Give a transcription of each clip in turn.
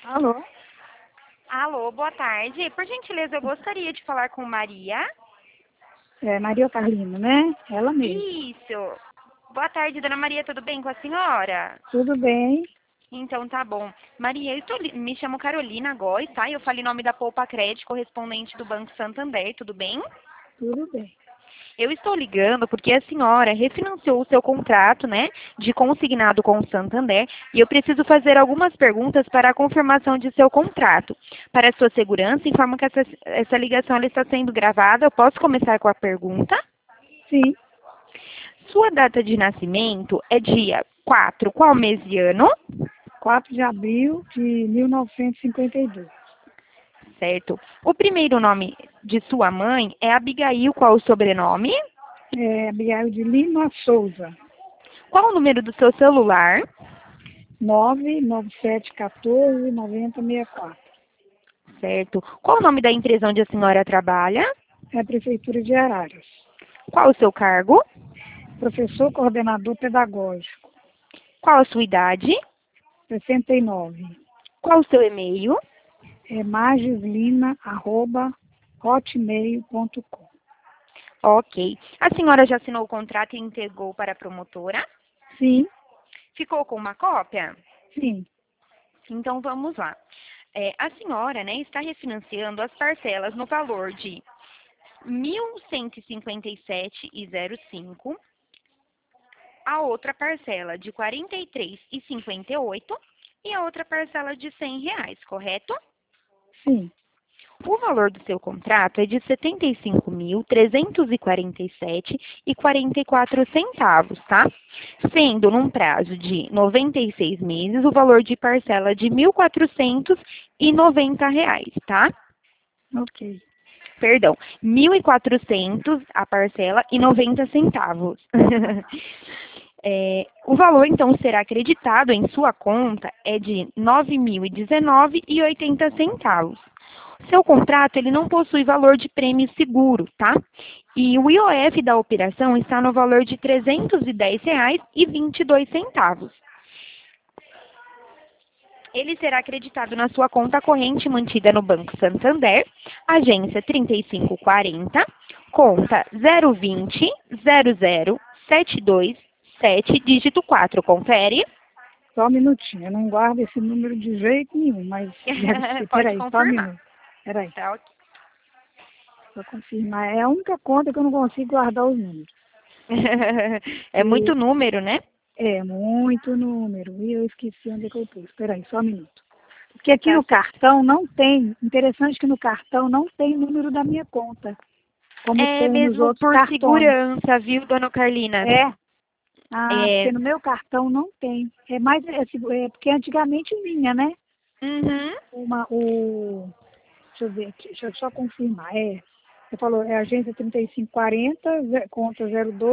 Alô? Alô, boa tarde. Por gentileza, eu gostaria de falar com Maria. É Maria Carlina, né? Ela mesma. Isso. Boa tarde, dona Maria, tudo bem com a senhora? Tudo bem? Então tá bom. Maria, me chamo Carolina Góes, tá? Eu falo em nome da Poupa Crédito, correspondente do Banco Santander, tudo bem? Tudo bem. Eu estou ligando porque a senhora refinanciou o seu contrato, né, de consignado com o Santander, e eu preciso fazer algumas perguntas para a confirmação de seu contrato. Para a sua segurança, informo que essa ligação ela está sendo gravada. Eu posso começar com a pergunta? Sim, Sua data de nascimento é dia 4, qual mês e ano? 4 de abril de 1952. Certo. O primeiro nome de sua mãe é Abigail, qual o sobrenome? É Abigail de Lima Souza. Qual o número do seu celular? 99714-9064. Certo. Qual o nome da empresa onde a senhora trabalha? É a Prefeitura de Araras. Qual o seu cargo? Professor coordenador pedagógico. Qual a sua idade? 69. Qual o seu e-mail? É magislina@hotmail.com. Ok. A senhora já assinou o contrato e entregou para a promotora? Sim, Ficou com uma cópia? sim. Então vamos lá. A senhora, né, está refinanciando as parcelas no valor de R$ 1.157,05, a outra parcela de R$ 43,58 e a outra parcela de R$ 100, correto? Sim, O valor do seu contrato é de R$ 75.347,44, tá? Sendo num prazo de 96 meses, o valor de parcela de R$ 1.490, tá? ok. Perdão, 1.400 a parcela e 90 centavos. O valor, então, será acreditado em sua conta é de R$ 9.019,80. Seu contrato, ele não possui valor de prêmio seguro, tá? E o IOF da operação está no valor de R$ 310,22. Ele será acreditado na sua conta corrente mantida no Banco Santander, agência 3540, conta 020 00 727, dígito 4. Confere. Só um minutinho, eu não guardo esse número de jeito nenhum, mas deve ser. Pode Peraí, só um confirmar. minuto. Peraí, Tá ok. vou confirmar. É a única conta que eu não consigo guardar os números. É muito número, né? É muito número, e eu esqueci onde é que eu pus. Peraí, só um minuto. Porque aqui Tá no cartão não tem, interessante que no cartão não tem número da minha conta, como É tem nos mesmo outros por cartões. segurança, viu, dona Carolina? É? Ah, É. porque no meu cartão não tem. É mais, é porque antigamente vinha, né? Uhum. Deixa eu ver aqui, deixa eu só confirmar. Você falou, é agência 3540, conta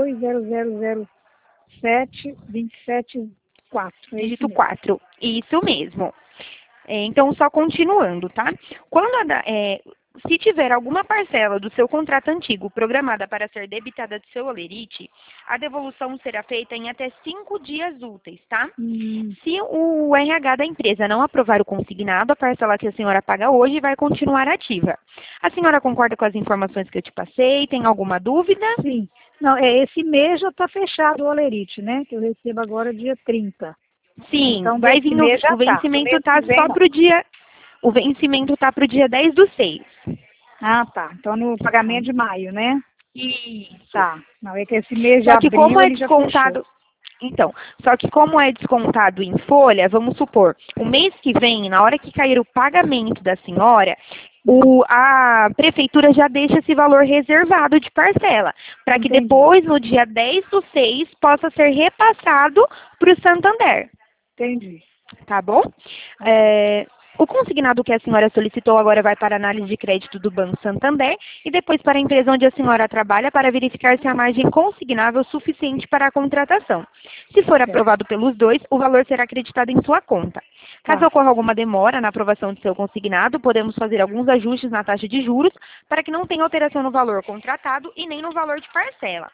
020007 274. É isso Dígito mesmo. 4. Isso mesmo. Então, só continuando, tá? Quando se tiver alguma parcela do seu contrato antigo programada para ser debitada do seu holerite, a devolução será feita em até 5 dias úteis, tá? Hum, Se o RH da empresa não aprovar o consignado, a parcela que a senhora paga hoje vai continuar ativa. A senhora concorda com as informações que eu te passei? Tem alguma dúvida? sim. Não, esse mês já está fechado o olerite, né? Que eu recebo agora dia 30. Sim, Então, vai desse vir mês já o está. Do vencimento mês tá que vem, só não. pro dia. O vencimento tá pro dia 10/6. Ah, tá. Então, no pagamento de maio, né? Isso. Tá. Não, é que esse mês de Só que como abril é ele já fechou. descontado. Então, só que como é descontado em folha, vamos supor, o mês que vem, na hora que cair o pagamento da senhora, a prefeitura já deixa esse valor reservado de parcela, para que Entendi. depois, no dia 10/6, possa ser repassado para o Santander. Entendi. Tá bom? Ok. O consignado que a senhora solicitou agora vai para a análise de crédito do Banco Santander e depois para a empresa onde a senhora trabalha para verificar se a margem consignável é suficiente para a contratação. Se for Certo. aprovado pelos dois, o valor será acreditado em sua conta. Caso Tá. ocorra alguma demora na aprovação do seu consignado, podemos fazer alguns ajustes na taxa de juros para que não tenha alteração no valor contratado e nem no valor de parcela.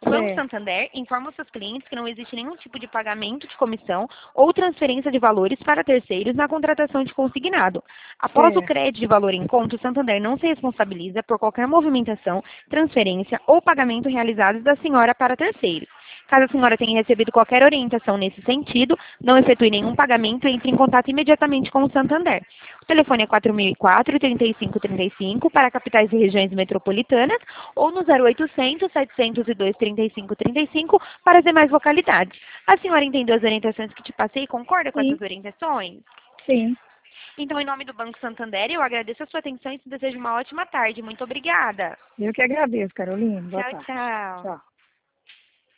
O Banco É. Santander informa aos seus clientes que não existe nenhum tipo de pagamento de comissão ou transferência de valores para terceiros na contratação de consignado. Após o Certo. crédito de valor em conta, o Santander não se responsabiliza por qualquer movimentação, transferência ou pagamento realizados da senhora para terceiros. Caso a senhora tenha recebido qualquer orientação nesse sentido, não efetue nenhum pagamento e entre em contato imediatamente com o Santander. O telefone é 4004-3535 para capitais e regiões metropolitanas ou no 0800 702 3535 para as demais localidades. A senhora entendeu as orientações que te passei e concorda com Sim, essas orientações? sim. Então, em nome do Banco Santander, eu agradeço a sua atenção e te desejo uma ótima tarde. Muito obrigada. Eu que agradeço, Carolina. Boa Tchau, tarde. tchau. Tchau.